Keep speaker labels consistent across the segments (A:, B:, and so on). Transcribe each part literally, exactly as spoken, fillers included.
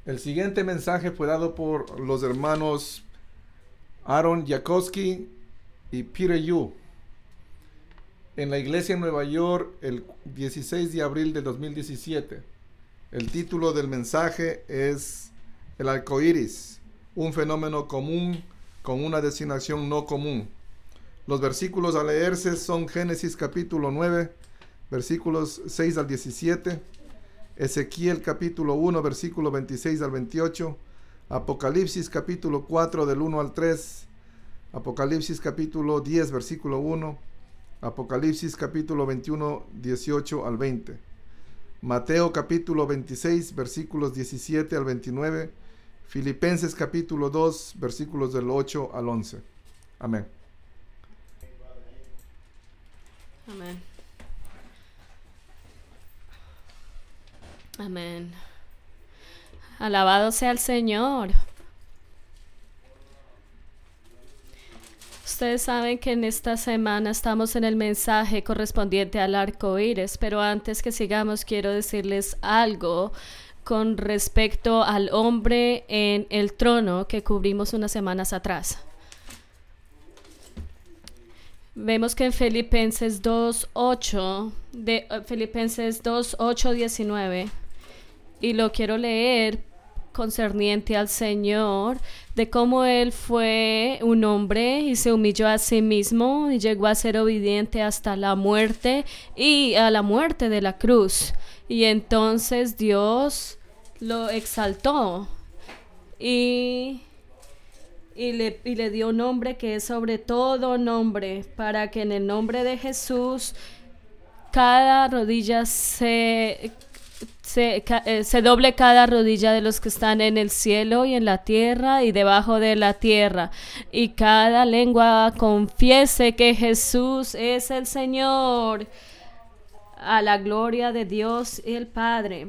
A: El siguiente mensaje fue dado por los hermanos Aaron Yakowski y Peter Yu en la iglesia en Nueva York el dieciséis de abril de dos mil diecisiete. El título del mensaje es El arco iris, un fenómeno común con una designación no común. Los versículos a leerse son Génesis capítulo nueve, versículos seis al diecisiete, Ezequiel capítulo uno, versículo veintiséis al veintiocho, Apocalipsis capítulo cuatro, del uno al tres, Apocalipsis capítulo diez, versículo uno, Apocalipsis capítulo veintiuno, dieciocho al veinte, Mateo capítulo veintiséis, versículos diecisiete al veintinueve, Filipenses capítulo dos, versículos del ocho al once. Amén.
B: Amén. Amén. Alabado sea el Señor. Ustedes saben que en esta semana estamos en el mensaje correspondiente al arco iris, pero antes que sigamos quiero decirles algo con respecto al hombre en el trono que cubrimos unas semanas atrás. Vemos que en Filipenses dos ocho, de uh, Filipenses dos ocho diecinueve, y lo quiero leer concerniente al Señor, de cómo Él fue un hombre y se humilló a sí mismo y llegó a ser obediente hasta la muerte y a la muerte de la cruz. Y entonces Dios lo exaltó y... Y le, y le dio un nombre que es sobre todo nombre, para que en el nombre de Jesús cada rodilla se, se, se doble cada rodilla de los que están en el cielo y en la tierra y debajo de la tierra, y cada lengua confiese que Jesús es el Señor, a la gloria de Dios y el Padre.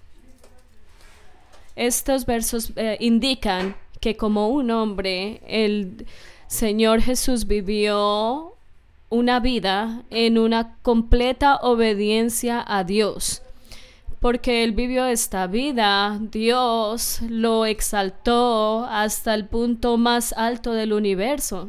B: Estos versos eh, indican que como un hombre, el Señor Jesús vivió una vida en una completa obediencia a Dios. Porque Él vivió esta vida, Dios lo exaltó hasta el punto más alto del universo.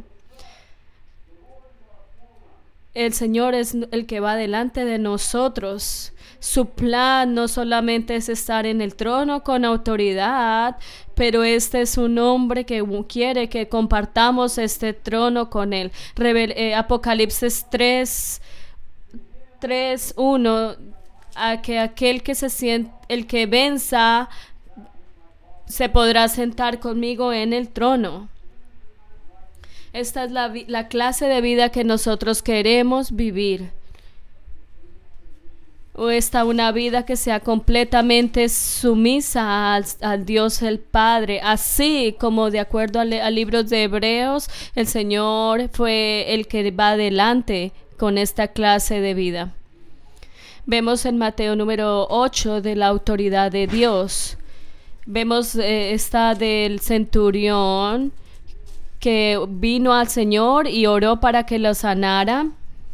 B: El Señor es el que va delante de nosotros. Su plan no solamente es estar en el trono con autoridad, pero este es un hombre que quiere que compartamos este trono con él. Revel- eh, Apocalipsis tres, uno, a que aquel que se siente, el que venza, se podrá sentar conmigo en el trono. Esta es la, la clase de vida que nosotros queremos vivir. O está una vida que sea completamente sumisa al, al Dios el Padre, así como de acuerdo al, al libro de Hebreos, el Señor fue el que va adelante con esta clase de vida. Vemos en Mateo número ocho de la autoridad de Dios. Vemos eh, esta del centurión que vino al Señor y oró para que lo sanara.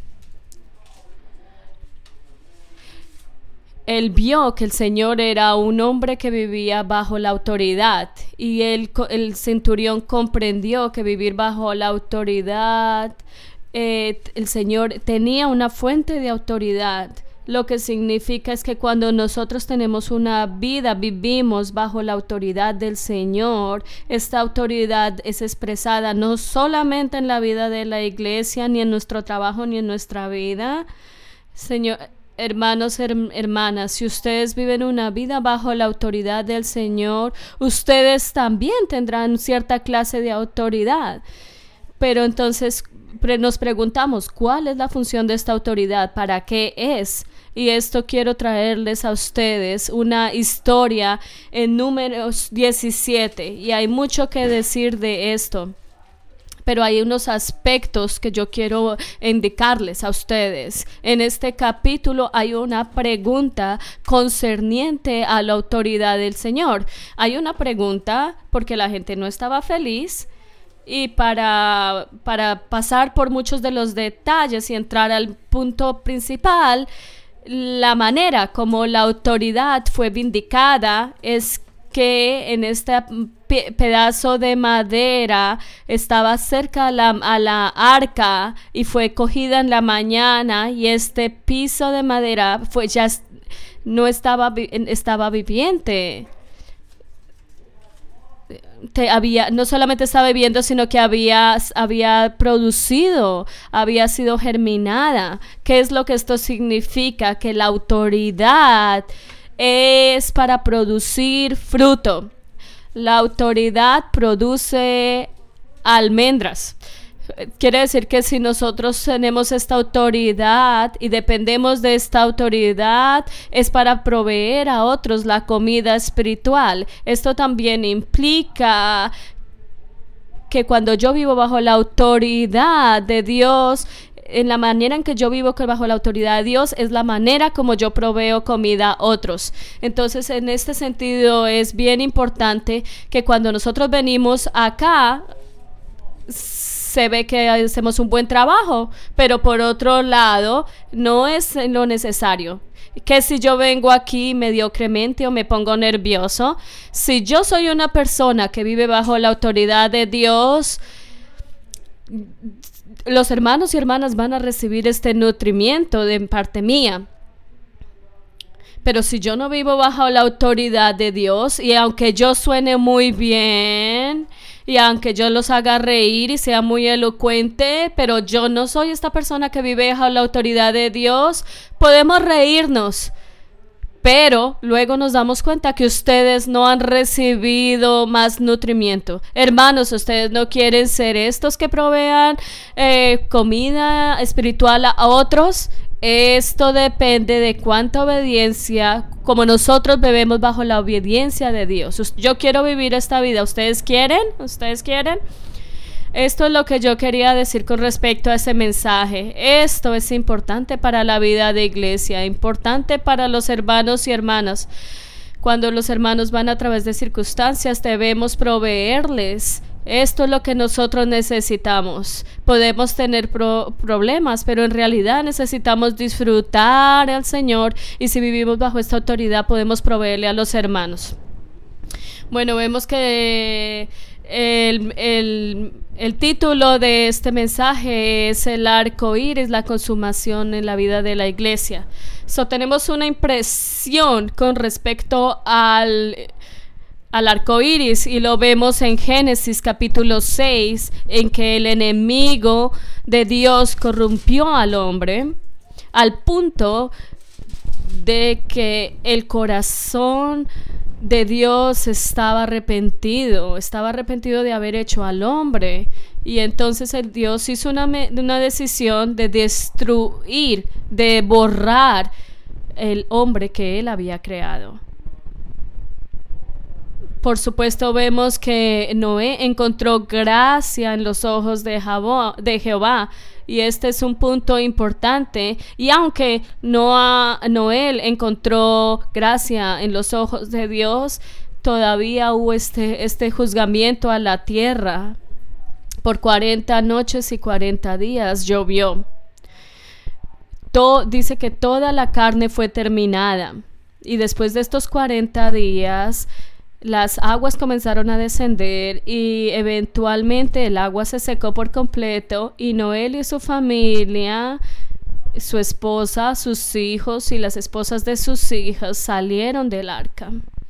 B: Él vio que el Señor era un hombre que vivía bajo la autoridad, y él, el centurión comprendió que vivir bajo la autoridad, eh, el Señor tenía una fuente de autoridad. Lo que significa es que cuando nosotros tenemos una vida, vivimos bajo la autoridad del Señor, esta autoridad es expresada no solamente en la vida de la iglesia, ni en nuestro trabajo, ni en nuestra vida. Señor, hermanos, her- hermanas, si ustedes viven una vida bajo la autoridad del Señor, ustedes también tendrán cierta clase de autoridad. Pero entonces pre- nos preguntamos, ¿cuál es la función de esta autoridad? ¿Para qué es? Y esto quiero traerles a ustedes una historia en Números diecisiete, y hay mucho que decir de esto, pero hay unos aspectos que yo quiero indicarles a ustedes. En este capítulo hay una pregunta concerniente a la autoridad del Señor. Hay una pregunta porque la gente no estaba feliz. Y para, para pasar por muchos de los detalles y entrar al punto principal, la manera como la autoridad fue vindicada es que en este pe- pedazo de madera estaba cerca a la, a la arca y fue cogida en la mañana, y este piso de madera fue ya no estaba, estaba viviente. Te había, no solamente estaba viviendo, sino que había, había producido, había sido germinada. ¿Qué es lo que esto significa? Que la autoridad es para producir fruto. La autoridad produce almendras. Quiere decir que si nosotros tenemos esta autoridad y dependemos de esta autoridad, es para proveer a otros la comida espiritual. Esto también implica que cuando yo vivo bajo la autoridad de Dios, en la manera en que yo vivo bajo la autoridad de Dios, es la manera como yo proveo comida a otros. Entonces, en este sentido, es bien importante que cuando nosotros venimos acá, se ve que hacemos un buen trabajo, pero por otro lado, no es lo necesario. Que si yo vengo aquí mediocremente o me pongo nervioso, si yo soy una persona que vive bajo la autoridad de Dios, los hermanos y hermanas van a recibir este nutrimiento de parte mía. Pero si yo no vivo bajo la autoridad de Dios, y aunque yo suene muy bien, y aunque yo los haga reír y sea muy elocuente, pero yo no soy esta persona que vive bajo la autoridad de Dios, podemos reírnos, pero luego nos damos cuenta que ustedes no han recibido más nutrimiento. Hermanos, ustedes no quieren ser estos que provean eh, comida espiritual a otros. Esto depende de cuánta obediencia, como nosotros bebemos bajo la obediencia de Dios. Yo quiero vivir esta vida. ¿Ustedes quieren? ¿Ustedes quieren? Esto es lo que yo quería decir con respecto a ese mensaje. Esto es importante para la vida de iglesia, importante para los hermanos y hermanas. Cuando los hermanos van a través de circunstancias, debemos proveerles. Esto es lo que nosotros necesitamos. Podemos tener pro- problemas, pero en realidad necesitamos disfrutar al Señor, y si vivimos bajo esta autoridad podemos proveerle a los hermanos. Bueno, vemos que el, el, el título de este mensaje es el arco iris, la consumación en la vida de la iglesia. So, tenemos una impresión con respecto al al arco iris, y lo vemos en Génesis capítulo seis, en que el enemigo de Dios corrompió al hombre al punto de que el corazón de Dios estaba arrepentido, estaba arrepentido de haber hecho al hombre, y entonces el Dios hizo una, una decisión de destruir, de borrar el hombre que él había creado. Por supuesto, vemos que Noé encontró gracia en los ojos de Jehová, y este es un punto importante. Y aunque Noé, Noé encontró gracia en los ojos de Dios, todavía hubo este, este juzgamiento a la tierra. Por cuarenta noches y cuarenta días llovió. Todo, dice que toda la carne fue terminada. Y después de estos cuarenta días, las aguas comenzaron a descender, y eventualmente el agua se secó por completo, y Noé y su familia, su esposa, sus hijos y las esposas de sus hijas salieron del arca.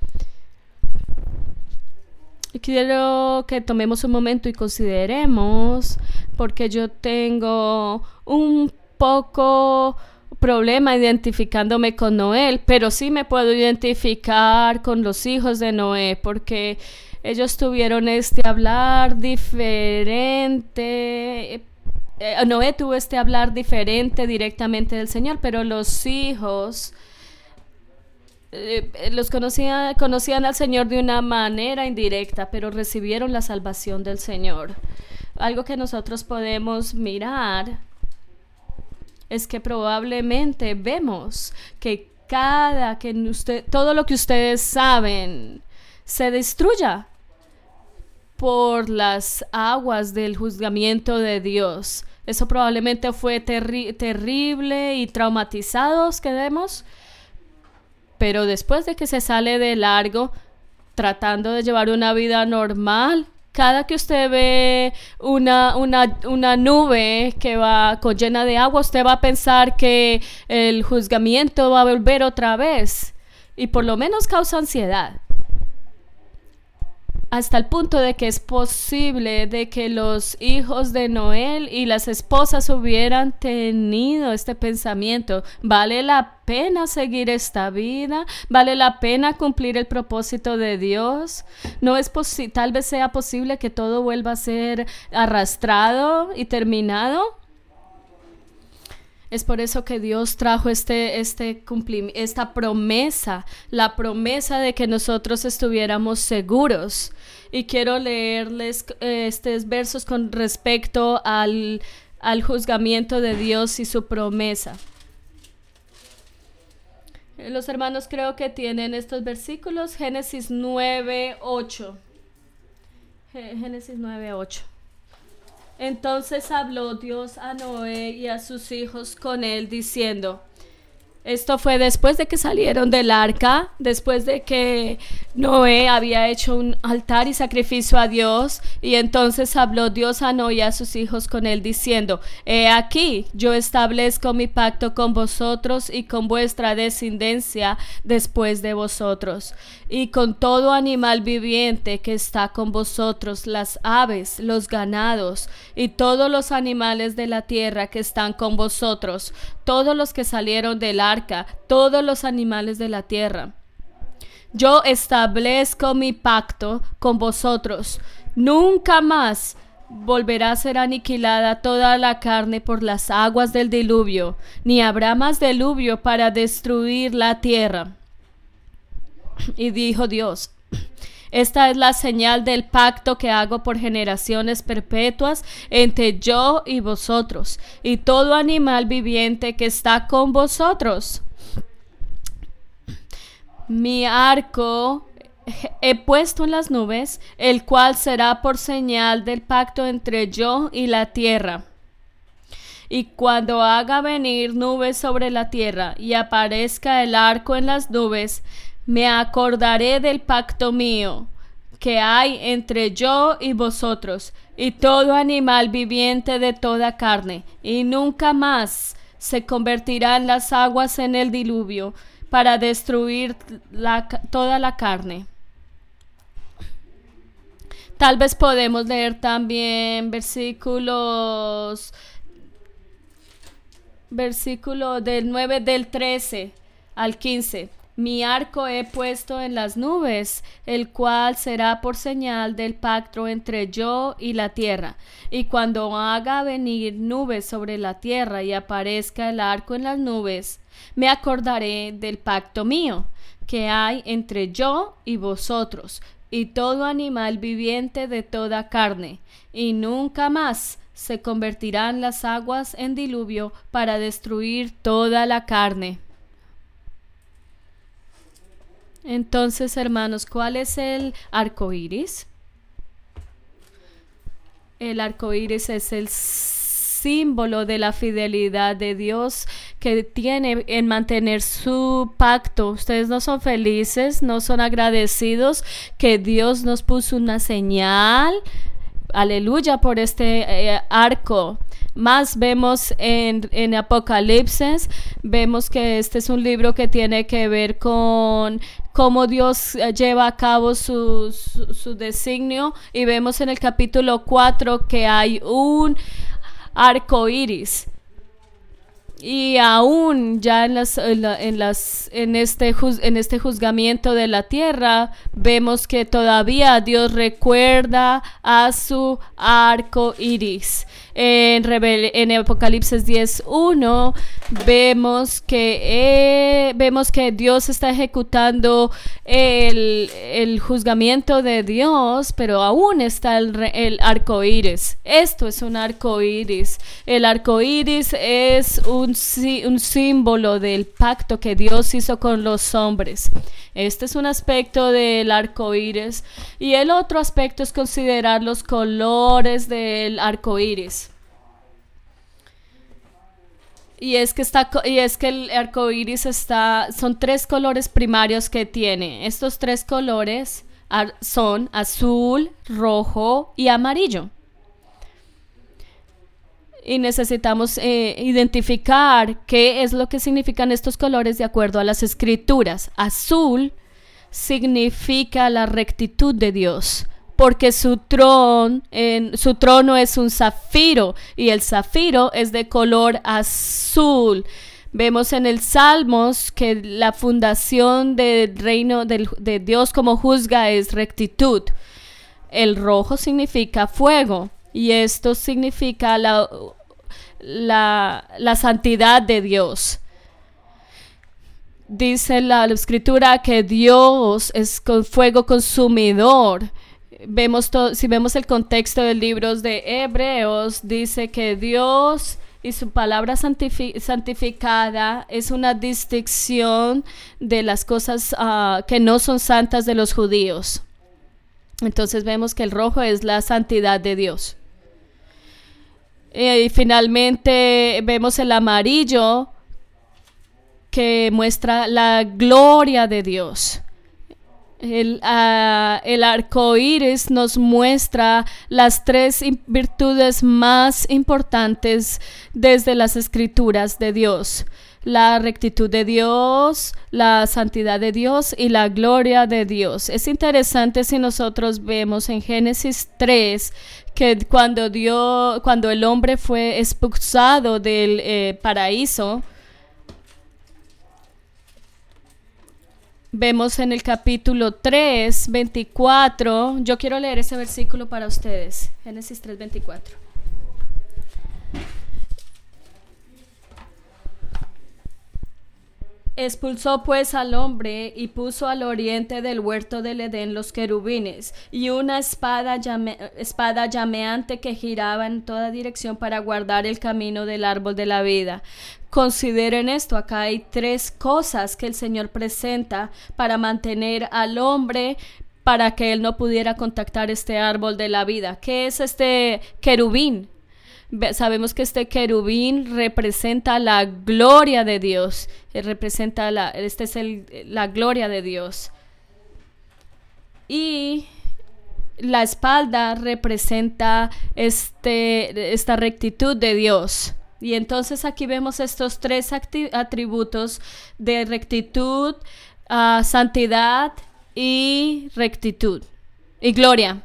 B: Quiero que tomemos un momento y consideremos, porque yo tengo un poco problema identificándome con Noé, pero sí me puedo identificar con los hijos de Noé, porque ellos tuvieron este hablar diferente. Eh, Noé tuvo este hablar diferente directamente del Señor, pero los hijos eh, los conocían, conocían al Señor de una manera indirecta, pero recibieron la salvación del Señor. Algo que nosotros podemos mirar es que probablemente vemos que cada que usted, todo lo que ustedes saben se destruya por las aguas del juzgamiento de Dios. Eso probablemente fue terri- terrible y traumatizados quedemos, pero después de que se sale de largo, tratando de llevar una vida normal. Cada que usted ve una, una, una nube que va con llena de agua, usted va a pensar que el juzgamiento va a volver otra vez. Y por lo menos causa ansiedad. Hasta el punto de que es posible de que los hijos de Noé y las esposas hubieran tenido este pensamiento. ¿Vale la pena seguir esta vida? ¿Vale la pena cumplir el propósito de Dios? No es posi- tal vez sea posible que todo vuelva a ser arrastrado y terminado. Es por eso que Dios trajo este, este cumplim- esta promesa, la promesa de que nosotros estuviéramos seguros. Y quiero leerles eh, estos versos con respecto al, al juzgamiento de Dios y su promesa. Los hermanos creo que tienen estos versículos, Génesis nueve, ocho. Génesis nueve, ocho. Entonces habló Dios a Noé y a sus hijos con él, diciendo, esto fue después de que salieron del arca, después de que Noé había hecho un altar y sacrificio a Dios, y entonces habló Dios a Noé y a sus hijos con él, diciendo, he aquí, yo establezco mi pacto con vosotros y con vuestra descendencia después de vosotros, y con todo animal viviente que está con vosotros, las aves, los ganados, y todos los animales de la tierra que están con vosotros, todos los que salieron del arca, todos los animales de la tierra. Yo establezco mi pacto con vosotros. Nunca más volverá a ser aniquilada toda la carne por las aguas del diluvio, ni habrá más diluvio para destruir la tierra. Y dijo Dios, esta es la señal del pacto que hago por generaciones perpetuas entre yo y vosotros, y todo animal viviente que está con vosotros. Mi arco he puesto en las nubes, el cual será por señal del pacto entre yo y la tierra. Y cuando haga venir nubes sobre la tierra y aparezca el arco en las nubes, me acordaré del pacto mío que hay entre yo y vosotros y todo animal viviente de toda carne, y nunca más se convertirán las aguas en el diluvio para destruir la, toda la carne. Tal vez podemos leer también versículos versículo del nueve, del trece al quince. Mi arco he puesto en las nubes, el cual será por señal del pacto entre yo y la tierra. Y cuando haga venir nubes sobre la tierra y aparezca el arco en las nubes, me acordaré del pacto mío que hay entre yo y vosotros, y todo animal viviente de toda carne, y nunca más se convertirán las aguas en diluvio para destruir toda la carne. Entonces, hermanos, ¿cuál es el arco iris? El arco iris es el símbolo de la fidelidad de Dios que tiene en mantener su pacto. Ustedes no son felices, no son agradecidos que Dios nos puso una señal. Aleluya por este eh, arco. Más vemos en, en Apocalipsis, vemos que este es un libro que tiene que ver con cómo Dios lleva a cabo su, su, su designio, y vemos en el capítulo cuatro que hay un arco iris. Y aún ya en, las, en, la, en, las, en, este juz, en este juzgamiento de la tierra, vemos que todavía Dios recuerda a su arco iris. En, Rebel- en Apocalipsis diez uno vemos que, eh, vemos que Dios está ejecutando el, el juzgamiento de Dios, pero aún está el, el arco iris. Esto es un arco iris. El arco iris es un, un símbolo del pacto que Dios hizo con los hombres. Este es un aspecto del arco iris, y el otro aspecto es considerar los colores del arco iris. Y es que está y es que el arco iris está son tres colores primarios que tiene. Estos tres colores son azul, rojo y amarillo. Y necesitamos eh, identificar qué es lo que significan estos colores de acuerdo a las escrituras. Azul significa la rectitud de Dios, porque su trono, en, su trono es un zafiro y el zafiro es de color azul. Vemos en el Salmos que la fundación del reino de, de Dios como juzga es rectitud. El rojo significa fuego y esto significa la, la, la santidad de Dios. Dice la, la escritura que Dios es con fuego consumidor. Vemos to, si vemos el contexto del libro de Hebreos, dice que Dios y su palabra santifi- santificada es una distinción de las cosas uh, que no son santas de los judíos. Entonces vemos que el rojo es la santidad de Dios. Y finalmente vemos el amarillo que muestra la gloria de Dios. El, uh, el arco iris nos muestra las tres virtudes más importantes desde las escrituras de Dios: la rectitud de Dios, la santidad de Dios y la gloria de Dios. Es interesante si nosotros vemos en Génesis tres que cuando, Dios, cuando el hombre fue expulsado del eh, paraíso, vemos en el capítulo tres, veinticuatro. Yo quiero leer ese versículo para ustedes. Génesis tres, veinticuatro. Expulsó pues al hombre y puso al oriente del huerto del Edén los querubines y una espada, llame, espada llameante que giraba en toda dirección para guardar el camino del árbol de la vida. Consideren esto, acá hay tres cosas que el Señor presenta para mantener al hombre, para que él no pudiera contactar este árbol de la vida. ¿Qué es este querubín? Sabemos que este querubín representa la gloria de Dios. Representa la, este es el, la gloria de Dios. Y la espalda representa este, esta rectitud de Dios. Y entonces aquí vemos estos tres atributos de rectitud, uh, santidad y rectitud y gloria.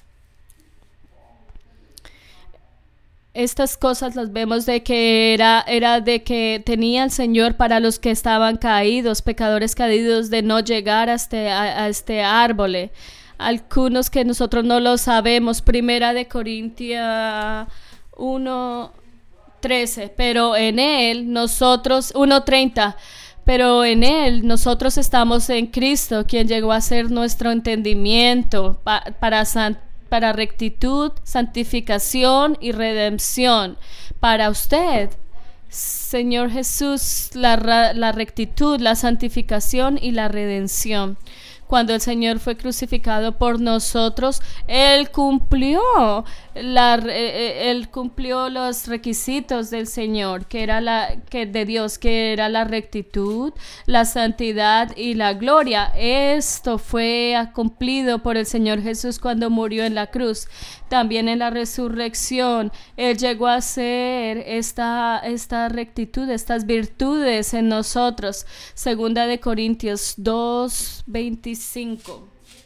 B: Estas cosas las vemos de que era, era de que tenía el Señor para los que estaban caídos, pecadores caídos, de no llegar a este, a, a este árbol. Algunos que nosotros no lo sabemos, Primera de Corintios uno trece, pero en él nosotros, uno treinta, pero en él nosotros estamos en Cristo, quien llegó a ser nuestro entendimiento pa, para santificar, para rectitud, santificación y redención. Para usted, Señor Jesús, la, la rectitud, la santificación y la redención. Cuando el Señor fue crucificado por nosotros, Él cumplió, la, eh, Él cumplió los requisitos del Señor, que era la, que de Dios, que era la rectitud, la santidad y la gloria. Esto fue cumplido por el Señor Jesús cuando murió en la cruz. También en la resurrección, Él llegó a hacer esta, esta rectitud, estas virtudes en nosotros. Segunda de Corintios dos, veinticinco.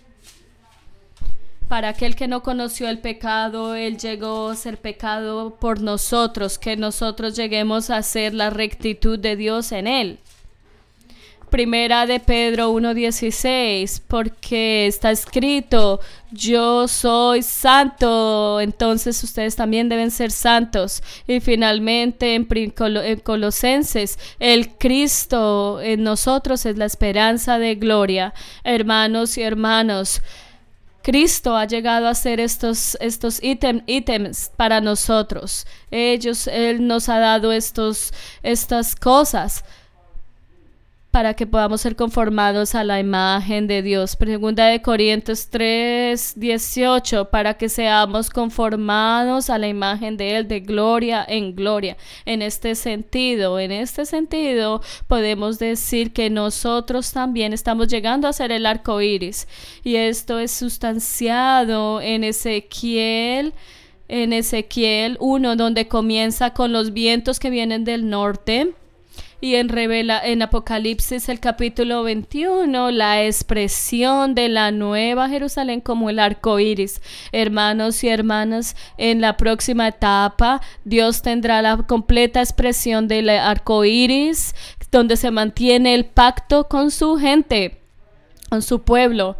B: Para aquel que no conoció el pecado, Él llegó a ser pecado por nosotros, que nosotros lleguemos a hacer la rectitud de Dios en Él. Primera de Pedro uno dieciséis, porque está escrito, yo soy santo, entonces ustedes también deben ser santos. Y finalmente en, en Colosenses, el Cristo en nosotros es la esperanza de gloria. Hermanos y hermanos, Cristo ha llegado a hacer estos, estos ítem, ítems para nosotros. Ellos, Él nos ha dado estos, estas cosas. para que podamos ser conformados a la imagen de Dios. Segunda de Corintios tres, dieciocho, para que seamos conformados a la imagen de Él, de gloria en gloria. En este sentido, en este sentido, podemos decir que nosotros también estamos llegando a ser el arco iris, y esto es sustanciado en Ezequiel, en Ezequiel uno, donde comienza con los vientos que vienen del norte. Y en, revela, en Apocalipsis, el capítulo veintiuno, la expresión de la nueva Jerusalén como el arco iris. Hermanos y hermanas, en la próxima etapa, Dios tendrá la completa expresión del arco iris, donde se mantiene el pacto con su gente, con su pueblo.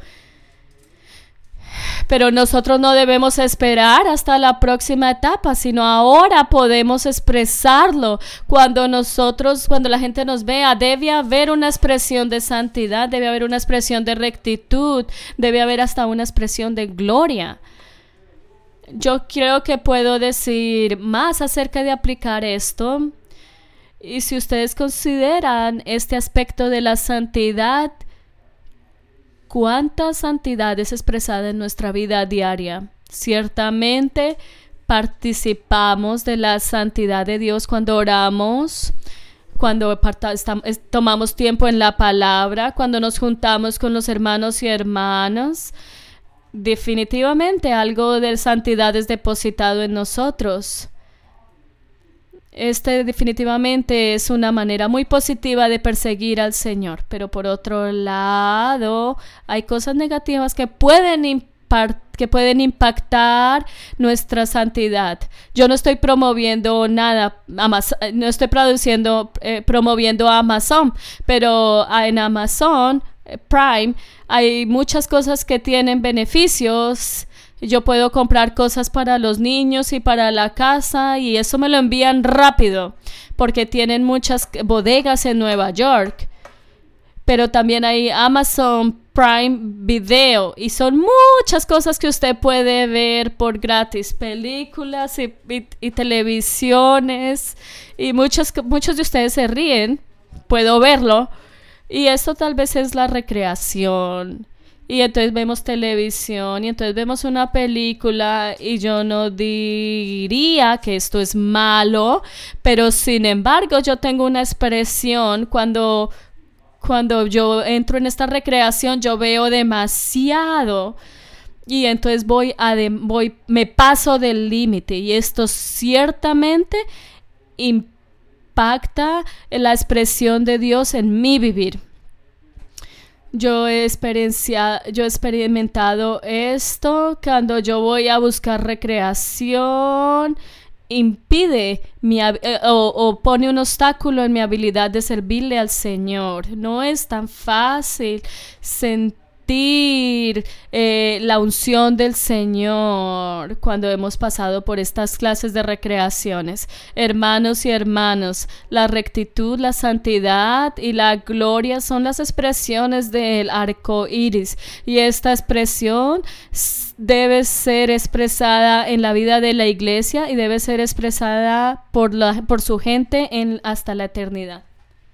B: Pero nosotros no debemos esperar hasta la próxima etapa, sino ahora podemos expresarlo. Cuando nosotros, cuando la gente nos vea, debe haber una expresión de santidad, debe haber una expresión de rectitud, debe haber hasta una expresión de gloria. Yo creo que puedo decir más acerca de aplicar esto. Y si ustedes consideran este aspecto de la santidad, ¿cuánta santidad es expresada en nuestra vida diaria? Ciertamente participamos de la santidad de Dios cuando oramos, cuando tomamos tiempo en la palabra, cuando nos juntamos con los hermanos y hermanas. Definitivamente algo de santidad es depositado en nosotros. Este definitivamente es una manera muy positiva de perseguir al Señor, pero por otro lado hay cosas negativas que pueden impar- que pueden impactar nuestra santidad. Yo no estoy promoviendo nada, Amazon, no estoy produciendo, eh, promoviendo Amazon, pero en Amazon eh, Prime hay muchas cosas que tienen beneficios. Yo puedo comprar cosas para los niños y para la casa, y eso me lo envían rápido porque tienen muchas bodegas en Nueva York. Pero también hay Amazon Prime Video y son muchas cosas que usted puede ver por gratis, películas y, y, y televisiones, y muchos, muchos de ustedes se ríen, puedo verlo, y eso tal vez es la recreación. Y entonces vemos televisión y entonces vemos una película, y yo no diría que esto es malo, pero sin embargo yo tengo una expresión cuando, cuando yo entro en esta recreación, yo veo demasiado y entonces voy a de, voy, me paso del límite, y esto ciertamente impacta en la expresión de Dios en mi vivir. Yo he, yo he experimentado esto cuando yo voy a buscar recreación, impide mi, o, o pone un obstáculo en mi habilidad de servirle al Señor. No es tan fácil sentir eh, la unción del Señor cuando hemos pasado por estas clases de recreaciones. Hermanos y hermanas, la rectitud, la santidad y la gloria son las expresiones del arco iris, y esta expresión debe ser expresada en la vida de la iglesia y debe ser expresada por, la, por su gente en, hasta la eternidad.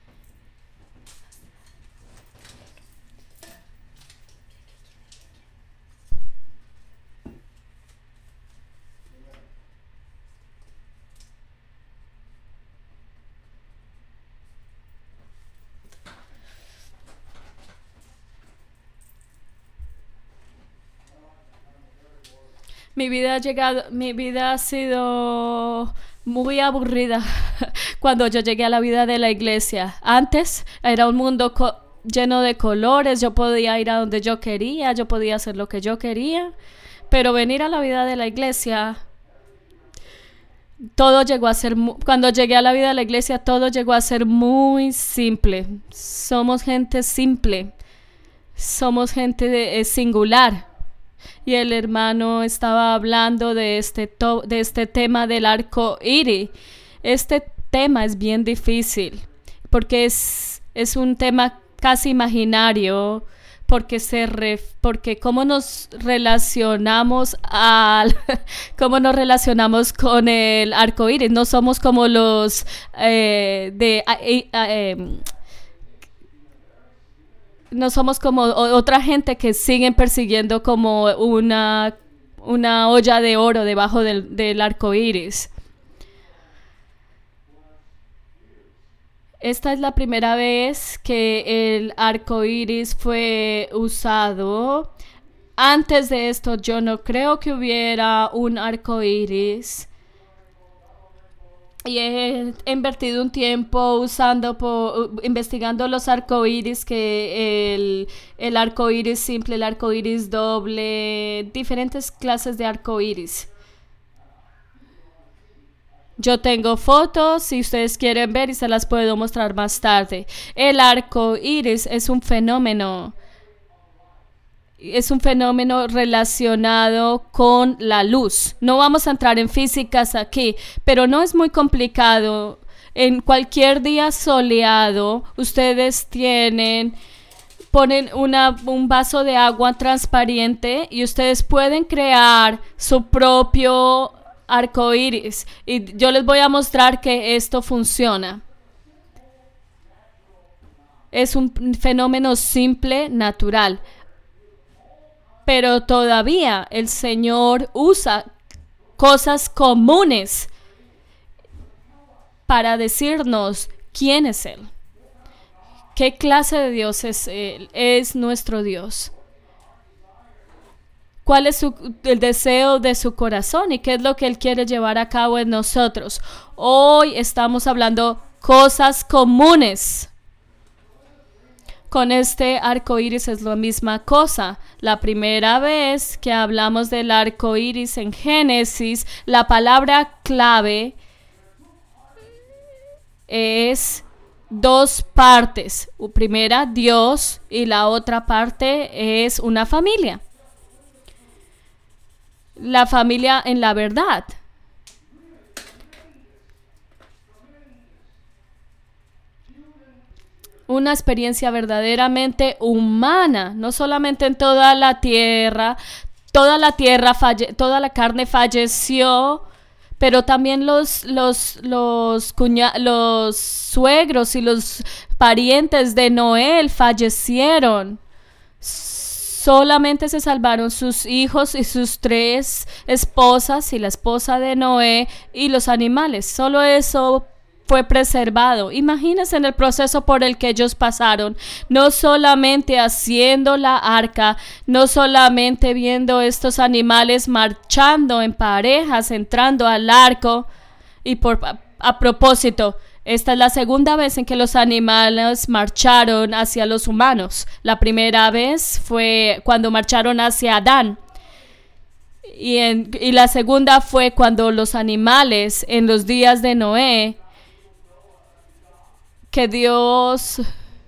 B: Mi vida ha llegado, mi vida ha sido muy aburrida cuando yo llegué a la vida de la iglesia. Antes era un mundo co- lleno de colores, yo podía ir a donde yo quería, yo podía hacer lo que yo quería, pero venir a la vida de la iglesia, todo llegó a ser, mu- cuando llegué a la vida de la iglesia, todo llegó a ser muy simple. Somos gente simple, somos gente de, eh, singular. Y el hermano estaba hablando de este, to- de este tema del arco iris. Este tema es bien difícil porque es, es un tema casi imaginario, porque se ref- porque cómo nos relacionamos al cómo nos relacionamos con el arco iris. No somos como los eh, de eh, eh, no somos como otra gente que siguen persiguiendo como una, una olla de oro debajo del, del arco iris. Esta es la primera vez que el arco iris fue usado. Antes de esto, yo no creo que hubiera un arco iris. Y he invertido un tiempo usando, por, investigando los arcoíris, que el, el arcoíris simple, el arcoíris doble, diferentes clases de arcoíris. Yo tengo fotos, si ustedes quieren ver, y se las puedo mostrar más tarde. El arcoíris es un fenómeno. Es un fenómeno relacionado con la luz. No vamos a entrar en físicas aquí, pero no es muy complicado. En cualquier día soleado, ustedes tienen, ponen una, un vaso de agua transparente y ustedes pueden crear su propio arco iris. Y yo les voy a mostrar que esto funciona. Es un fenómeno simple, natural. Pero todavía el Señor usa cosas comunes para decirnos quién es Él. ¿Qué clase de Dios es Él? Es nuestro Dios. ¿Cuál es su, el deseo de su corazón y qué es lo que Él quiere llevar a cabo en nosotros? Hoy estamos hablando cosas comunes. Con este arco iris es la misma cosa. La primera vez que hablamos del arco iris en Génesis, la palabra clave es dos partes. Primera, Dios, y la otra parte es una familia. La familia en la verdad. Una experiencia verdaderamente humana, no solamente en toda la tierra, toda la tierra, falle, toda la carne falleció, pero también los, los, los, cuña, los suegros y los parientes de Noé fallecieron. Solamente se salvaron sus hijos y sus tres esposas y la esposa de Noé y los animales. Solo eso fue preservado. Imagínense en el proceso por el que ellos pasaron, no solamente haciendo la arca, no solamente viendo estos animales marchando en parejas, entrando al arco, y por a, a propósito, esta es la segunda vez en que los animales marcharon hacia los humanos. La primera vez fue cuando marcharon hacia Adán. Y, en, y la segunda fue cuando los animales en los días de Noé, que Dios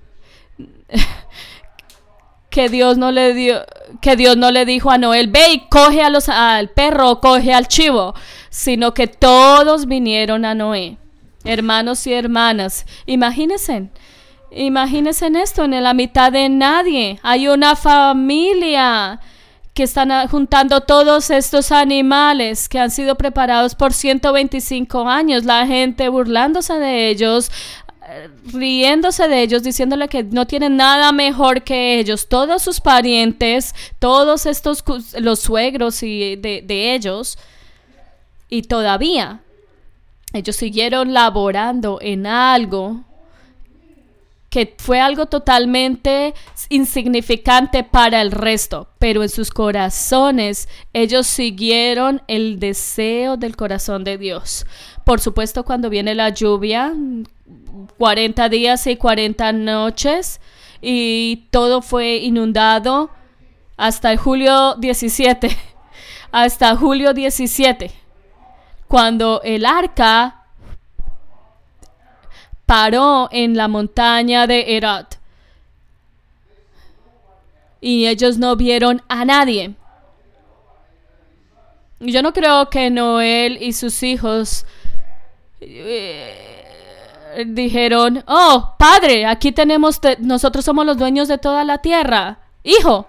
B: que Dios no le dio que Dios no le dijo a Noé, ve y coge a los, al perro, coge al chivo, sino que todos vinieron a Noé, hermanos y hermanas. Imagínense, imagínense en esto, en la mitad de nadie hay una familia que están juntando todos estos animales que han sido preparados por ciento veinticinco años, la gente burlándose de ellos, riéndose de ellos, diciéndole que no tienen nada mejor que ellos, todos sus parientes, todos estos, los suegros y de, de ellos, y todavía ellos siguieron laborando en algo que fue algo totalmente insignificante para el resto, pero en sus corazones ellos siguieron el deseo del corazón de Dios. Por supuesto, cuando viene la lluvia, cuarenta días y cuarenta noches, y todo fue inundado hasta el julio diecisiete, hasta julio diecisiete, cuando el arca paró en la montaña de Erat y ellos no vieron a nadie. Yo no creo que Noé y sus hijos eh, dijeron, oh, padre, aquí tenemos, te- nosotros somos los dueños de toda la tierra. Hijo,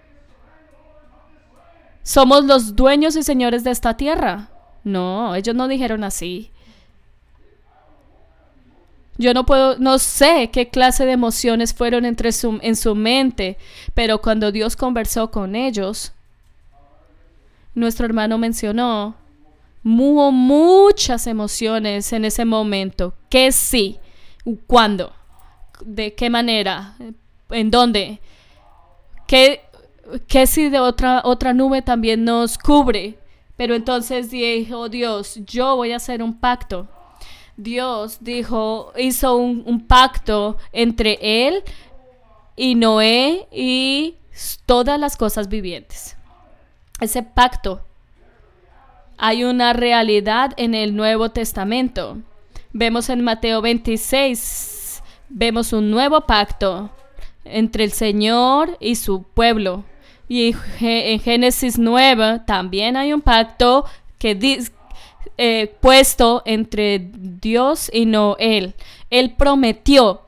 B: somos los dueños y señores de esta tierra. No, ellos no dijeron así. Yo no puedo, no sé qué clase de emociones fueron entre su, en su mente, pero cuando Dios conversó con ellos, nuestro hermano mencionó hubo muchas emociones en ese momento. ¿Qué sí? ¿Cuándo? ¿De qué manera? ¿En dónde? ¿Qué, qué si de otra, otra nube también nos cubre? Pero entonces dijo Dios, yo voy a hacer un pacto. Dios dijo, hizo un, un pacto entre él y Noé y todas las cosas vivientes. Ese pacto, hay una realidad en el Nuevo Testamento. Vemos en Mateo veintiséis, vemos un nuevo pacto entre el Señor y su pueblo. Y en Génesis nueve también hay un pacto que dice, Eh, puesto entre Dios y Noé. Él prometió,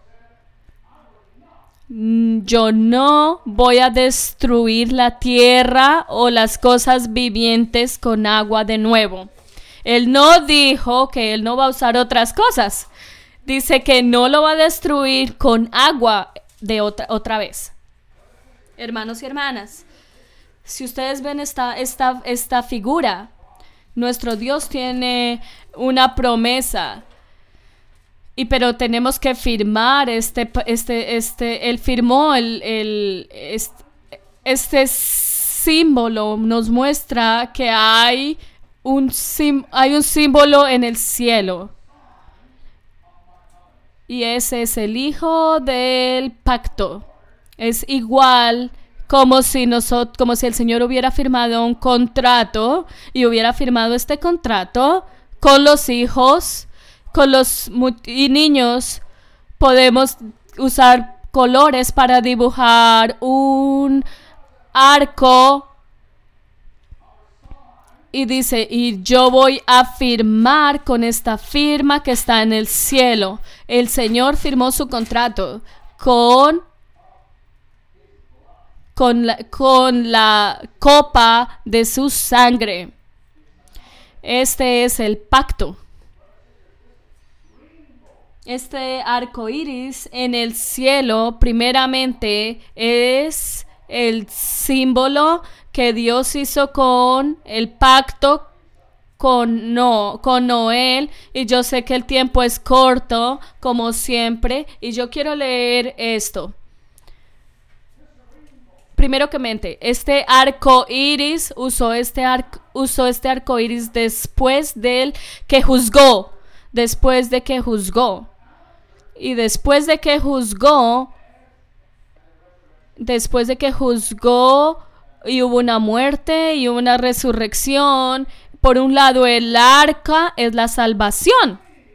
B: yo no voy a destruir la tierra o las cosas vivientes con agua de nuevo. Él no dijo que él no va a usar otras cosas. Dice que no lo va a destruir con agua de otra, otra vez. Hermanos y hermanas, si ustedes ven esta, esta, esta figura, nuestro Dios tiene una promesa, y pero tenemos que firmar este, este, este, él firmó el, el, este, este símbolo, nos muestra que hay un, sim, hay un símbolo en el cielo, y ese es el hijo del pacto. Es igual Como si, nosotros, como si el Señor hubiera firmado un contrato y hubiera firmado este contrato con los hijos, con los y niños. Podemos usar colores para dibujar un arco. Y dice, y yo voy a firmar con esta firma que está en el cielo. El Señor firmó su contrato con Con la, con la copa de su sangre. Este es el pacto. Este arco iris en el cielo, primeramente, es el símbolo que Dios hizo con el pacto con, no, con Noé. Y yo sé que el tiempo es corto, como siempre, y yo quiero leer esto. Primero que mente, este arco iris usó este, arco, usó este arco iris después del que juzgó, después de que juzgó. Y después de que juzgó, después de que juzgó y hubo una muerte y una resurrección, por un lado el arca es la salvación,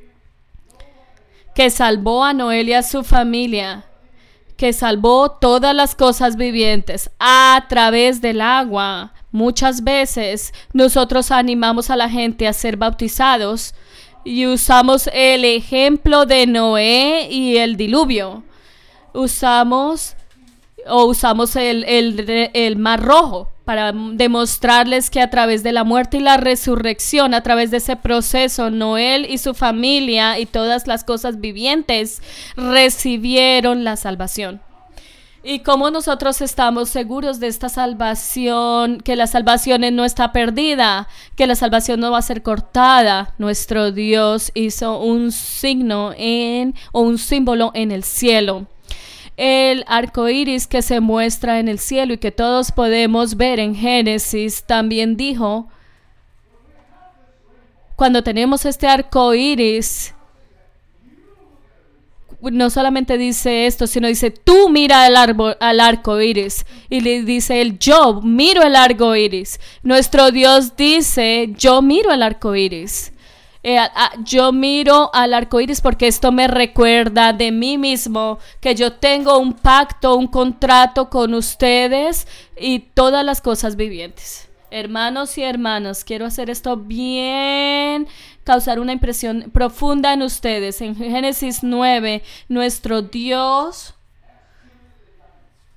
B: que salvó a Noé y a su familia, que salvó todas las cosas vivientes a través del agua. Muchas veces nosotros animamos a la gente a ser bautizados y usamos el ejemplo de Noé y el diluvio. Usamos o usamos el, el, el mar rojo para demostrarles que a través de la muerte y la resurrección, a través de ese proceso, Noé y su familia y todas las cosas vivientes recibieron la salvación. Y como nosotros estamos seguros de esta salvación, que la salvación no está perdida, que la salvación no va a ser cortada, nuestro Dios hizo un signo en, o un símbolo en el cielo. El arco iris que se muestra en el cielo y que todos podemos ver en Génesis también dijo, cuando tenemos este arco iris, no solamente dice esto, sino dice, tú mira al, árbol, al arco iris. Y le dice él, yo miro el arco iris. Nuestro Dios dice, yo miro el arco iris. Eh, a, yo miro al arco iris porque esto me recuerda de mí mismo, que yo tengo un pacto, un contrato con ustedes y todas las cosas vivientes. Hermanos y hermanas, quiero hacer esto bien, causar una impresión profunda en ustedes. En Génesis nueve, nuestro Dios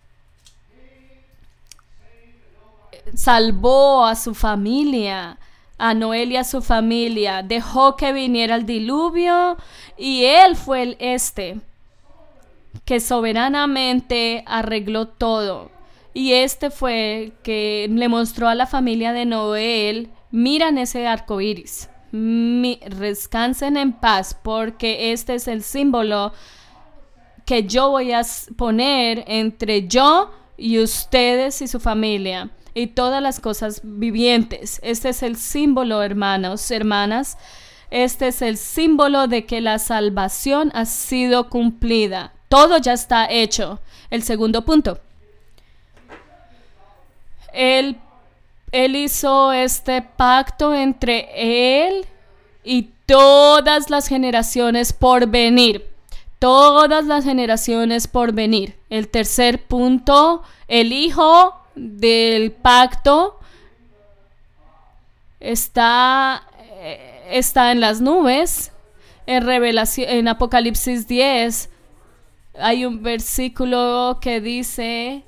B: salvó a su familia, a Noé y a su familia, dejó que viniera el diluvio y Él fue el este que soberanamente arregló todo. Y este fue que le mostró a la familia de Noé, miran ese arco iris, Mi, descansen en paz, porque este es el símbolo que yo voy a poner entre yo y ustedes y su familia y todas las cosas vivientes. Este es el símbolo, hermanos, hermanas. Este es el símbolo de que la salvación ha sido cumplida. Todo ya está hecho. El segundo punto. Él, él hizo este pacto entre Él y todas las generaciones por venir. Todas las generaciones por venir. El tercer punto, el Hijo del pacto está, está en las nubes. En, Revelación, en Apocalipsis diez hay un versículo que dice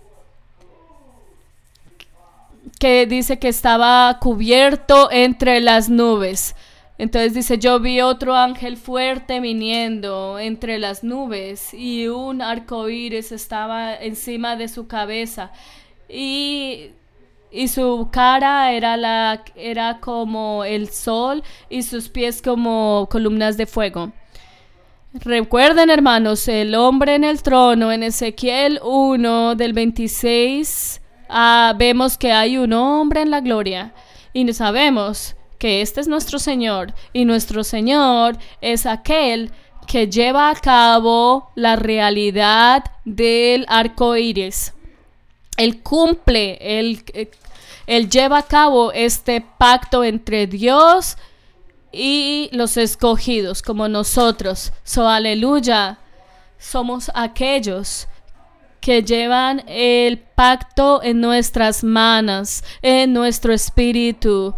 B: que dice que estaba cubierto entre las nubes. Entonces dice, yo vi otro ángel fuerte viniendo entre las nubes y un arco iris estaba encima de su cabeza y, y su cara era, la, era como el sol y sus pies como columnas de fuego. Recuerden, hermanos, el hombre en el trono en Ezequiel uno del veintiséis, ah, vemos que hay un hombre en la gloria y sabemos que este es nuestro Señor, y nuestro Señor es aquel que lleva a cabo la realidad del arco iris. Él cumple, él, él lleva a cabo este pacto entre Dios y los escogidos, como nosotros. So, aleluya, somos aquellos que llevan el pacto en nuestras manos, en nuestro espíritu.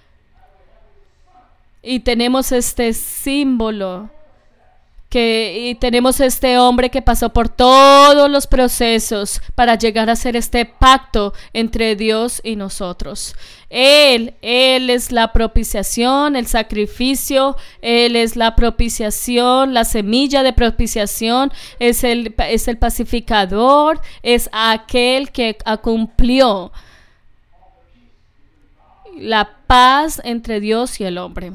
B: Y tenemos este símbolo, que, y tenemos este hombre que pasó por todos los procesos para llegar a hacer este pacto entre Dios y nosotros. Él, Él es la propiciación, el sacrificio, Él es la propiciación, la semilla de propiciación, es el, es el pacificador, es aquel que cumplió la paz entre Dios y el hombre.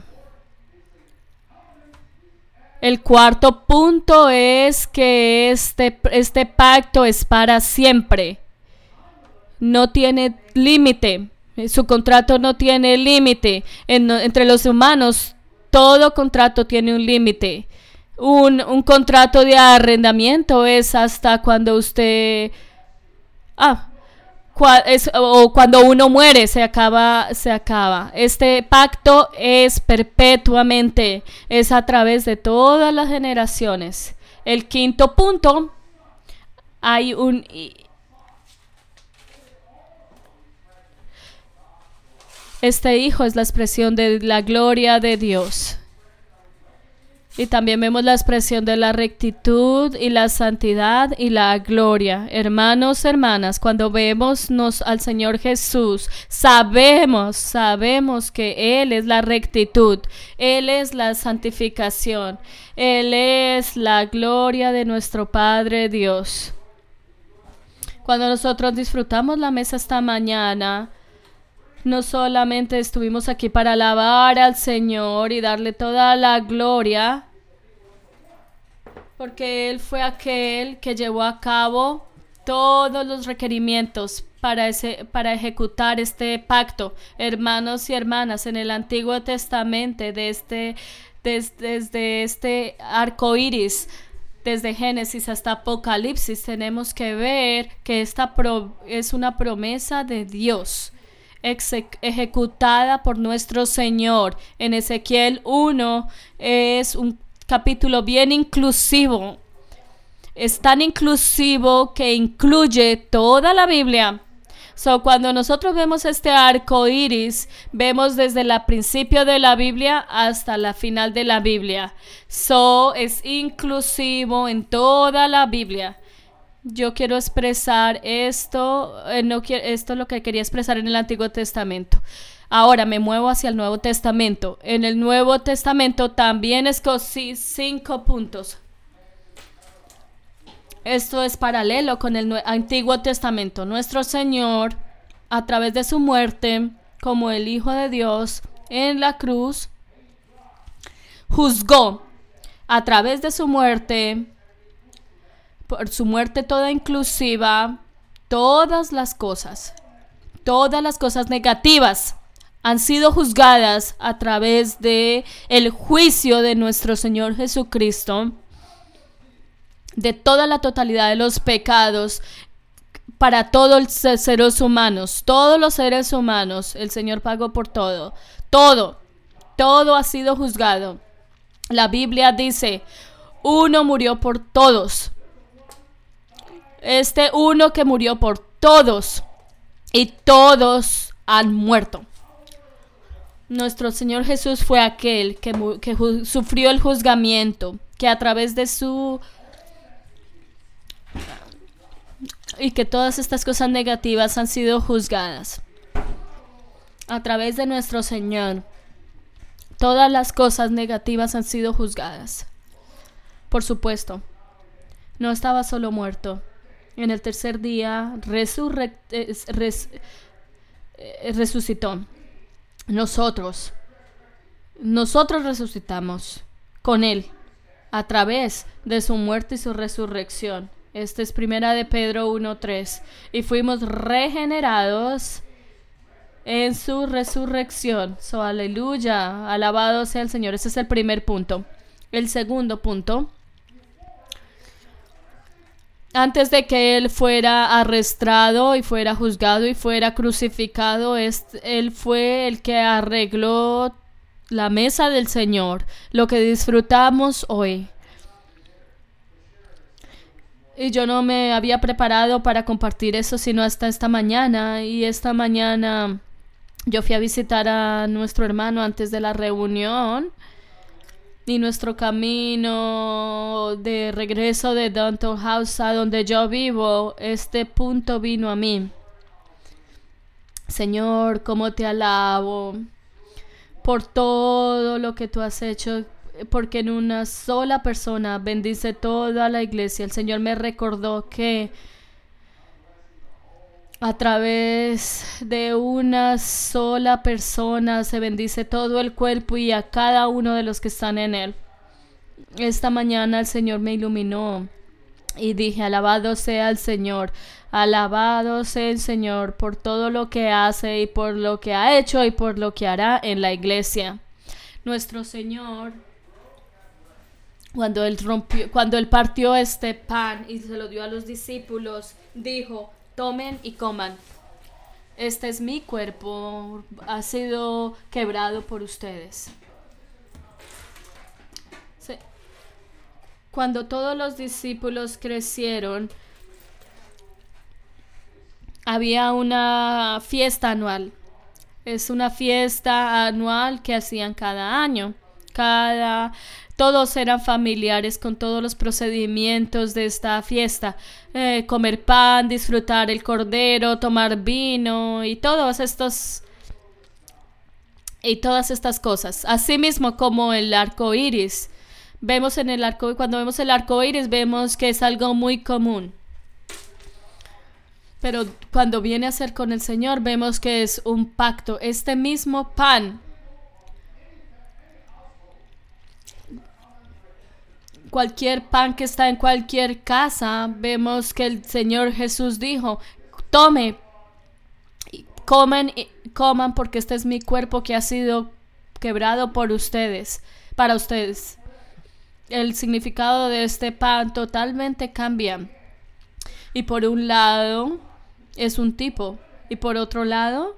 B: El cuarto punto es que este, este pacto es para siempre. No tiene límite. Su contrato no tiene límite. En, entre los humanos, todo contrato tiene un límite. Un, un contrato de arrendamiento es hasta cuando usted... Ah, Es, o cuando uno muere se acaba, se acaba. Este pacto es perpetuamente, es a través de todas las generaciones. El quinto punto, hay un este hijo es la expresión de la gloria de Dios. Y también vemos la expresión de la rectitud y la santidad y la gloria. Hermanos, hermanas, cuando vemos nos al Señor Jesús, sabemos, sabemos que Él es la rectitud, Él es la santificación, Él es la gloria de nuestro Padre Dios. Cuando nosotros disfrutamos la mesa esta mañana, no solamente estuvimos aquí para alabar al Señor y darle toda la gloria, porque Él fue aquel que llevó a cabo todos los requerimientos para, ese, para ejecutar este pacto. Hermanos y hermanas, en el Antiguo Testamento, desde, desde, desde este arco iris, desde Génesis hasta Apocalipsis, tenemos que ver que esta pro, es una promesa de Dios ejecutada por nuestro Señor. En Ezequiel uno es un capítulo bien inclusivo. Es tan inclusivo que incluye toda la Biblia. So, cuando nosotros vemos este arco iris, vemos desde el principio de la Biblia hasta la final de la Biblia. So, es inclusivo en toda la Biblia. Yo quiero expresar esto, eh, no quiero, esto es lo que quería expresar en el Antiguo Testamento. Ahora me muevo hacia el Nuevo Testamento. En el Nuevo Testamento también escogí cinco puntos. Esto es paralelo con el Antiguo Testamento. Nuestro Señor, a través de su muerte, como el Hijo de Dios en la cruz, juzgó a través de su muerte, por su muerte toda inclusiva, todas las cosas, todas las cosas negativas han sido juzgadas a través de el juicio de nuestro Señor Jesucristo, de toda la totalidad de los pecados para todos los seres humanos, todos los seres humanos. El Señor pagó por todo, todo, todo ha sido juzgado. La Biblia dice, uno murió por todos. Este uno que murió por todos, y todos han muerto. Nuestro Señor Jesús fue aquel que, que ju- sufrió el juzgamiento, que a través de su... y que todas estas cosas negativas han sido juzgadas. A través de nuestro Señor, todas las cosas negativas han sido juzgadas. Por supuesto, no estaba solo muerto. En el tercer día resurre- eh, res- eh, resucitó. Nosotros, nosotros resucitamos con Él a través de su muerte y su resurrección. Esta es primera de Pedro uno tres. Y fuimos regenerados en su resurrección. So, aleluya, alabado sea el Señor. Ese es el primer punto. El segundo punto, antes de que Él fuera arrestado y fuera juzgado y fuera crucificado, este, Él fue el que arregló la mesa del Señor, lo que disfrutamos hoy. Y yo no me había preparado para compartir eso sino hasta esta mañana. Y esta mañana yo fui a visitar a nuestro hermano antes de la reunión. Y nuestro camino de regreso de Downtown House, a donde yo vivo, este punto vino a mí. Señor, cómo te alabo por todo lo que tú has hecho, porque en una sola persona bendice toda la iglesia. El Señor me recordó que a través de una sola persona se bendice todo el cuerpo y a cada uno de los que están en él. Esta mañana el Señor me iluminó y dije, alabado sea el Señor, alabado sea el Señor por todo lo que hace y por lo que ha hecho y por lo que hará en la iglesia. Nuestro Señor, cuando él rompió, cuando él partió este pan y se lo dio a los discípulos, dijo, tomen y coman. Este es mi cuerpo, ha sido quebrado por ustedes. Sí. Cuando todos los discípulos crecieron, había una fiesta anual. Es una fiesta anual que hacían cada año. Cada Todos eran familiares con todos los procedimientos de esta fiesta. Eh, comer pan, disfrutar el cordero, tomar vino y todos estos y todas estas cosas. Asimismo como el arco iris. Vemos en el arco, cuando vemos el arco iris vemos que es algo muy común. Pero cuando viene a ser con el Señor vemos que es un pacto. Este mismo pan, cualquier pan que está en cualquier casa, vemos que el Señor Jesús dijo, tome, coman, coman porque este es mi cuerpo que ha sido quebrado por ustedes, para ustedes. El significado de este pan totalmente cambia. Y por un lado es un tipo, y por otro lado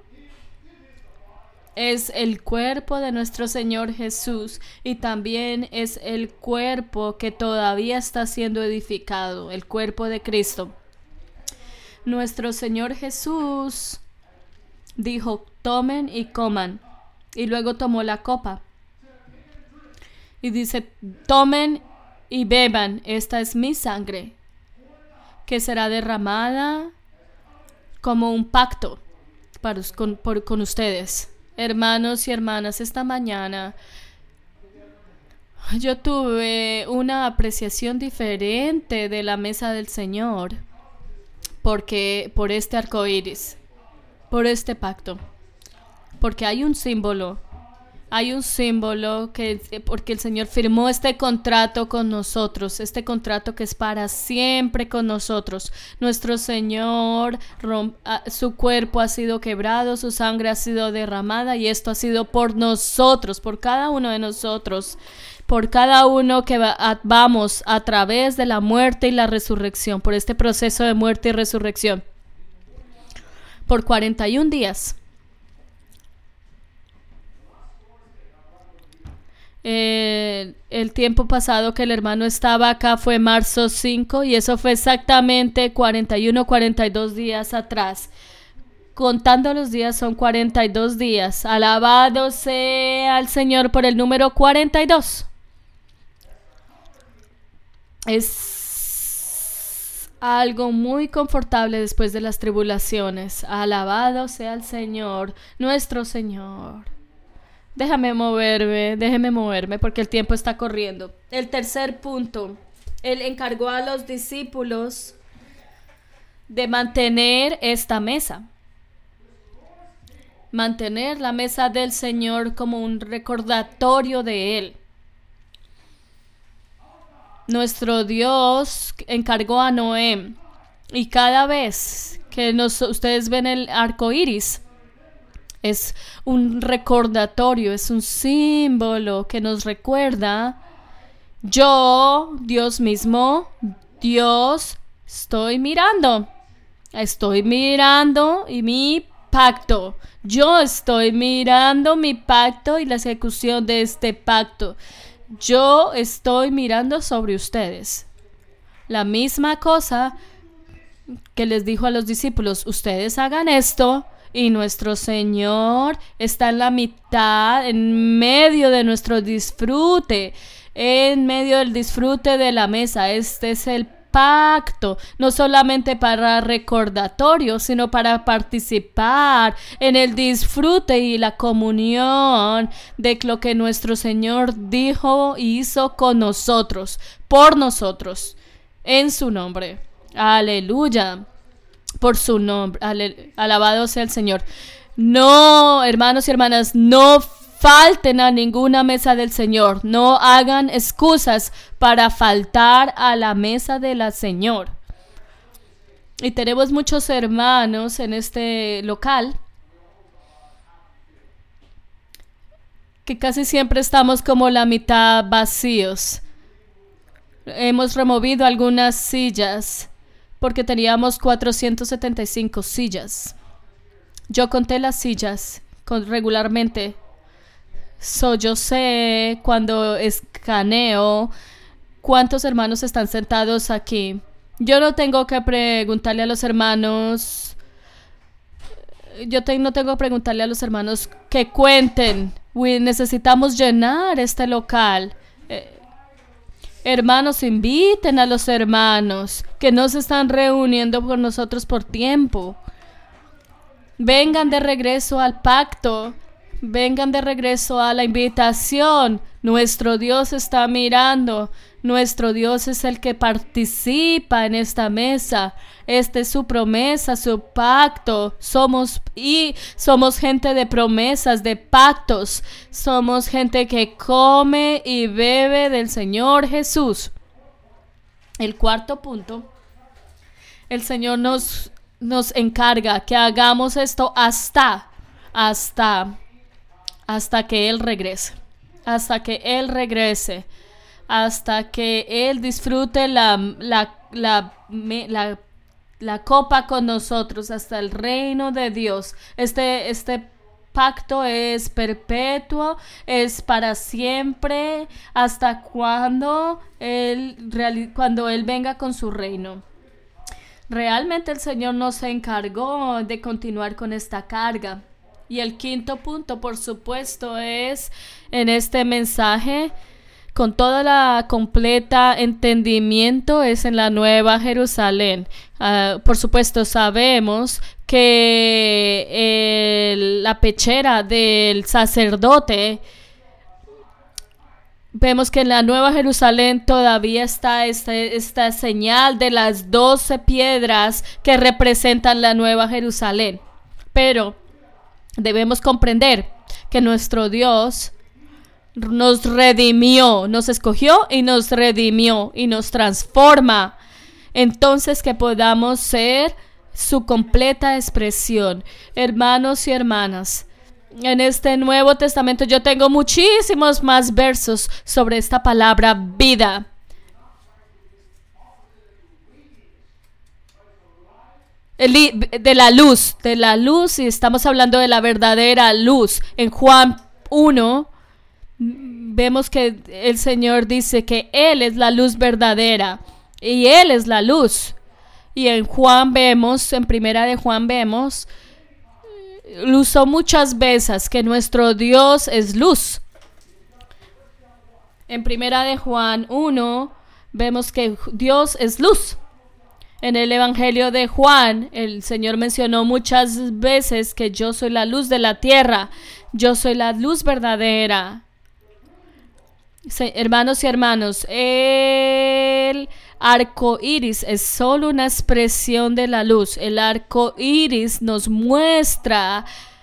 B: es el cuerpo de nuestro Señor Jesús, y también es el cuerpo que todavía está siendo edificado, el cuerpo de Cristo. Nuestro Señor Jesús dijo, tomen y coman, y luego tomó la copa y dice, tomen y beban, esta es mi sangre, que será derramada como un pacto para, con, por, con ustedes. Hermanos y hermanas, esta mañana yo tuve una apreciación diferente de la mesa del Señor, porque por este arco iris, por este pacto, porque hay un símbolo, hay un símbolo que, porque el Señor firmó este contrato con nosotros, este contrato que es para siempre con nosotros. Nuestro Señor, su cuerpo ha sido quebrado, su sangre ha sido derramada, y esto ha sido por nosotros, por cada uno de nosotros, por cada uno que va, a, vamos a través de la muerte y la resurrección, por este proceso de muerte y resurrección, por cuarenta y un días. Eh, el tiempo pasado que el hermano estaba acá fue marzo cinco, y eso fue exactamente cuarenta y uno, cuarenta y dos días atrás. Contando los días son cuarenta y dos días. Alabado sea el Señor por el número cuarenta y dos. Es algo muy confortable después de las tribulaciones. Alabado sea el Señor, nuestro Señor. Déjame moverme, déjeme moverme porque el tiempo está corriendo. El tercer punto, Él encargó a los discípulos de mantener esta mesa. Mantener la mesa del Señor como un recordatorio de Él. Nuestro Dios encargó a Noé, y cada vez que nos, ustedes ven el arco iris, es un recordatorio, es un símbolo que nos recuerda: yo, Dios mismo, Dios, estoy mirando, estoy mirando y mi pacto, yo estoy mirando mi pacto y la ejecución de este pacto. Yo estoy mirando sobre ustedes. La misma cosa que les dijo a los discípulos: ustedes hagan esto. Y nuestro Señor está en la mitad, en medio de nuestro disfrute, en medio del disfrute de la mesa. Este es el pacto, no solamente para recordatorio, sino para participar en el disfrute y la comunión de lo que nuestro Señor dijo y hizo con nosotros, por nosotros, en su nombre. Aleluya. Por su nombre, ale, alabado sea el Señor. No, hermanos y hermanas, no falten a ninguna mesa del Señor. No hagan excusas para faltar a la mesa del Señor. Y tenemos muchos hermanos en este local que casi siempre estamos como la mitad vacíos. Hemos removido algunas sillas porque teníamos cuatrocientas setenta y cinco sillas. Yo conté las sillas con, regularmente. So, yo sé cuando escaneo cuántos hermanos están sentados aquí. Yo no tengo que preguntarle a los hermanos. Yo te, no tengo que preguntarle a los hermanos que cuenten. We, necesitamos llenar este local. Eh, Hermanos, inviten a los hermanos que no se están reuniendo con nosotros por tiempo. Vengan de regreso al pacto. Vengan de regreso a la invitación. Nuestro Dios está mirando. Nuestro Dios es el que participa en esta mesa. Esta es su promesa, su pacto. Somos y somos gente de promesas, de pactos. Somos gente que come y bebe del Señor Jesús. El cuarto punto. El Señor nos, nos encarga que hagamos esto hasta, hasta, hasta que Él regrese. Hasta que Él regrese. Hasta que Él disfrute la, la, la, la, la copa con nosotros, hasta el reino de Dios. Este, este pacto es perpetuo, es para siempre, hasta cuando Él, cuando Él venga con su reino. Realmente el Señor nos encargó de continuar con esta carga. Y el quinto punto, por supuesto, es en este mensaje: con toda la completa entendimiento es en la Nueva Jerusalén. Uh, por supuesto, sabemos que el, la pechera del sacerdote, vemos que en la Nueva Jerusalén todavía está esta, esta señal de las doce piedras que representan la Nueva Jerusalén. Pero debemos comprender que nuestro Dios nos redimió, nos escogió y nos redimió y nos transforma. Entonces que podamos ser su completa expresión. Hermanos y hermanas, en este Nuevo Testamento yo tengo muchísimos más versos sobre esta palabra vida. De la luz, de la luz, y estamos hablando de la verdadera luz. En Juan uno vemos que el Señor dice que Él es la luz verdadera y Él es la luz. Y en Juan vemos, en primera de Juan vemos, lo usó muchas veces que nuestro Dios es luz. En primera de Juan uno vemos que Dios es luz. En el Evangelio de Juan, el Señor mencionó muchas veces que yo soy la luz de la tierra, yo soy la luz verdadera. Sí, hermanos y hermanos, el arco iris es solo una expresión de la luz. El arco iris nos muestra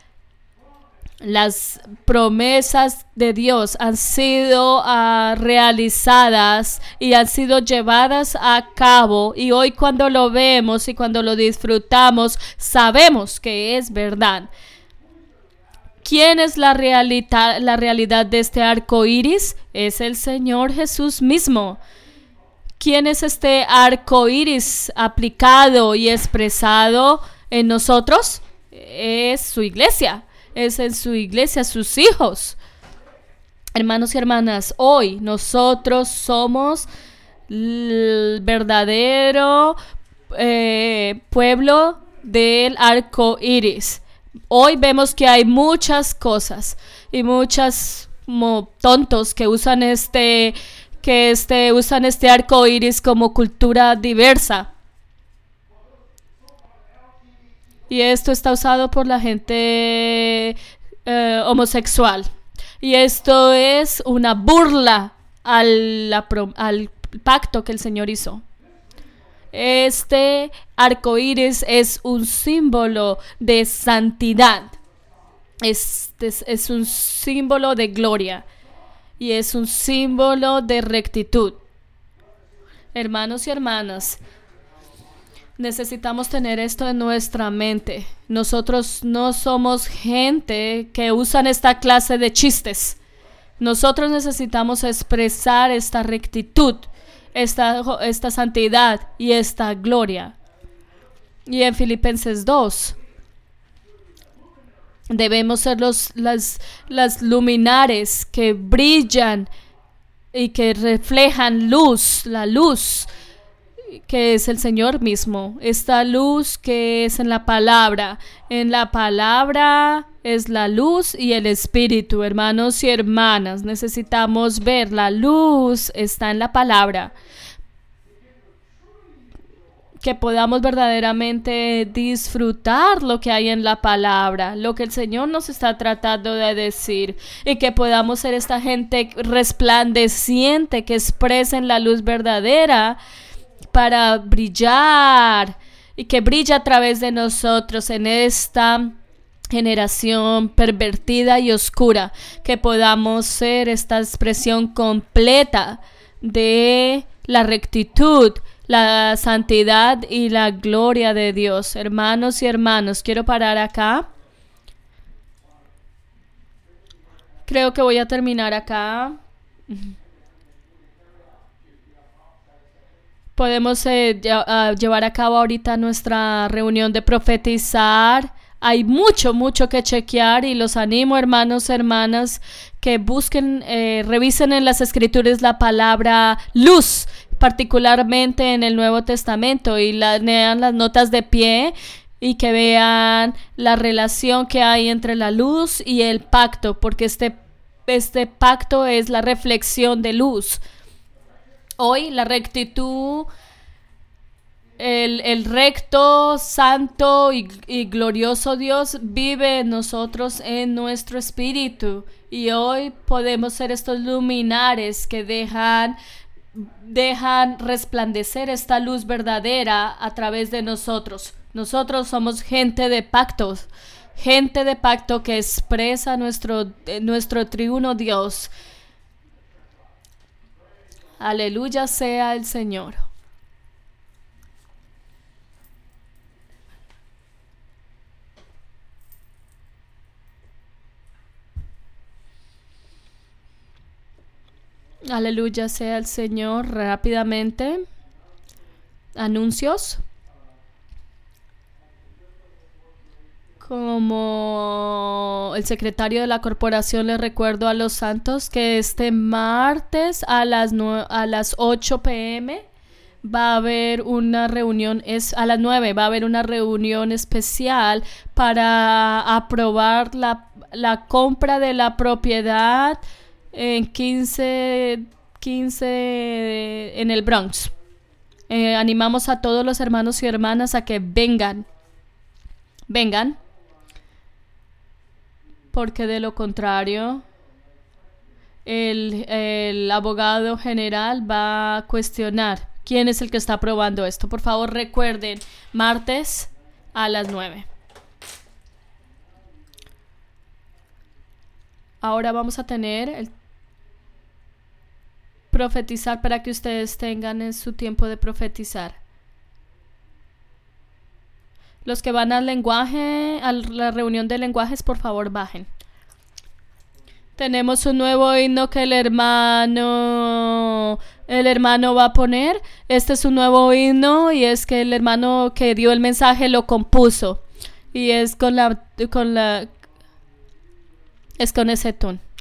B: las promesas de Dios han sido uh, realizadas y han sido llevadas a cabo, y hoy cuando lo vemos y cuando lo disfrutamos sabemos que es verdad. ¿Quién es la realidad, la realidad de este arco iris? Es el Señor Jesús mismo. ¿Quién es este arco iris aplicado y expresado en nosotros? Es su iglesia. Es en su iglesia, sus hijos. Hermanos y hermanas, hoy nosotros somos el verdadero eh, pueblo del arco iris. Hoy vemos que hay muchas cosas y muchas como tontos que usan este que este usan este arco iris como cultura diversa. Y esto está usado por la gente eh, homosexual. Y esto es una burla al, la, al pacto que el Señor hizo. Este arco iris es un símbolo de santidad. Este es, es un símbolo de gloria. Y es un símbolo de rectitud. Hermanos y hermanas, necesitamos tener esto en nuestra mente. Nosotros no somos gente que usan esta clase de chistes. Nosotros necesitamos expresar esta rectitud, esta, esta santidad y esta gloria. Y en Filipenses dos, debemos ser los, las, las luminares que brillan y que reflejan luz, la luz que es el Señor mismo, esta luz que es en la palabra. En la palabra es la luz y el Espíritu. Hermanos y hermanas, necesitamos ver la luz está en la palabra, que podamos verdaderamente disfrutar lo que hay en la palabra, lo que el Señor nos está tratando de decir, y que podamos ser esta gente resplandeciente que expresen la luz verdadera para brillar y que brilla a través de nosotros en esta generación pervertida y oscura, que podamos ser esta expresión completa de la rectitud, la santidad y la gloria de Dios. Hermanos y hermanos, quiero parar acá. Creo que voy a terminar acá. Podemos eh, llevar a cabo ahorita nuestra reunión de profetizar. Hay mucho, mucho que chequear, y los animo, hermanos, hermanas, que busquen, eh, revisen en las escrituras la palabra luz, particularmente en el Nuevo Testamento, y la, lean las notas de pie y que vean la relación que hay entre la luz y el pacto, porque este este pacto es la reflexión de luz. Hoy la rectitud, el, el recto, santo y, y glorioso Dios vive en nosotros, en nuestro espíritu. Y hoy podemos ser estos luminares que dejan, dejan resplandecer esta luz verdadera a través de nosotros. Nosotros somos gente de pactos, gente de pacto que expresa nuestro, nuestro triuno Dios. Aleluya sea el Señor. Aleluya sea el Señor. Rápidamente, anuncios. Como el secretario de la corporación, les recuerdo a los santos que este martes a las, no, a las ocho pe eme va a haber una reunión, es a las nueve va a haber una reunión especial para aprobar la, la compra de la propiedad en quince, quince en el Bronx. Eh, animamos a todos los hermanos y hermanas a que vengan, vengan, porque de lo contrario el, el abogado general va a cuestionar quién es el que está aprobando esto. Por favor, recuerden, martes a las nueve. Ahora vamos a tener el profetizar para que ustedes tengan en su tiempo de profetizar. Los que van al lenguaje, a la reunión de lenguajes, por favor bajen. Tenemos un nuevo himno que el hermano, el hermano va a poner. Este es un nuevo himno y es que el hermano que dio el mensaje lo compuso. Y es con la, con la, es con ese tono.